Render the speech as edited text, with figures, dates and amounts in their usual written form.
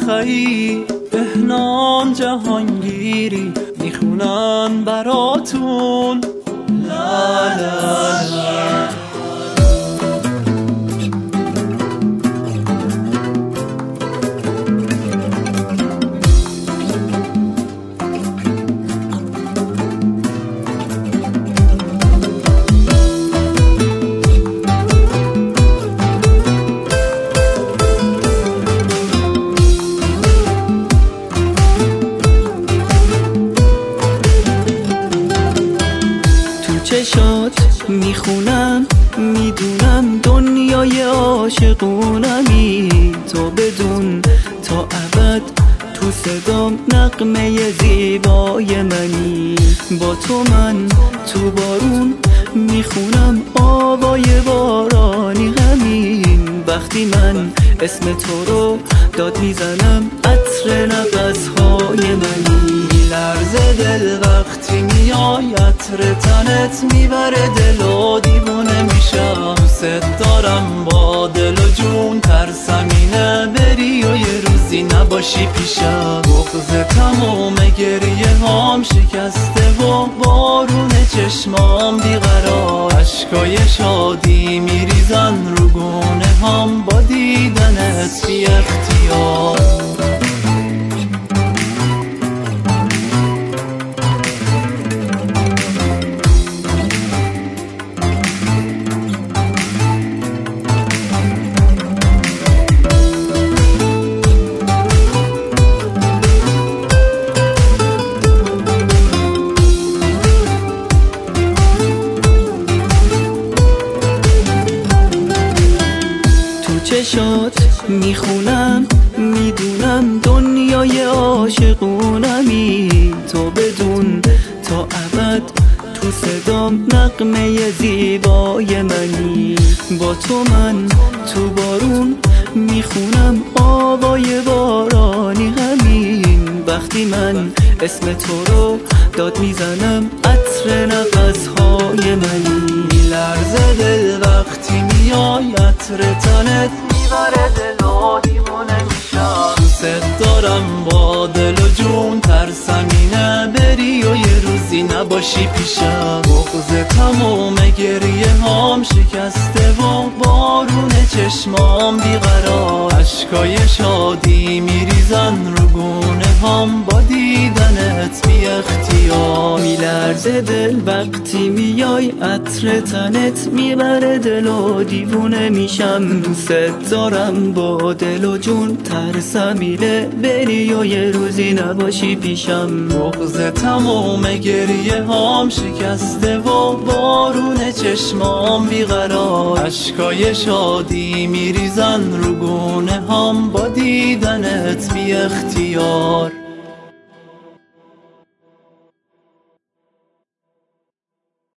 خیی بهنام جهانگیری میخونن براتون لا لا لا. چشات میخونم میدونم دنیای عاشقونمی تو بدون تا ابد تو صدام نغمه زیبای منی با تو من تو بارون میخونم آوای بارانی همین وقتی من اسم تو رو داد میزنم عطر نفسهای منی لرزه دل وقتی میای عطر تنت میبره دل و دیوونه میشم دوست دارم با دل و جون ترسم اینه بری و یه روزی نباشی پیشم بغض تموم گریه هام شکسته و بارون چشمام بیقرار اشکای شادی میریزن رو گونه هام با دیدنت بی اختیار چشات میخونم میدونم دنیای عاشقونمی تو بدون تا ابد تو صدام نغمه زیبای منی با تو من تو بارون میخونم آوای بارانی همین وقتی من اسم تو رو داد میزنم عطر نفسهای منی لرزه دل وقتی میای عطر تنت میبره دل و دیوونه میشم دوست دارم با دل و جون ترسم اینه بری و یه روزی نباشی پیشم بغض تموم گریه هام شکسته و بارون چشمام بیقرار اشکای شادی میریزن رو گونه هام با دیدنت بی اختیار میلرزه دل وقتی میای عطر تنت میبره دل و دیوونه میشم دوست دارم با دل و جون ترسم اینه بری و یه روزی نباشی پیشم بغض تموم گریه هام شکسته و بارون چشمام بیقرار اشکای شادی میریزن رو گونه هام با دیدنت بی اختیار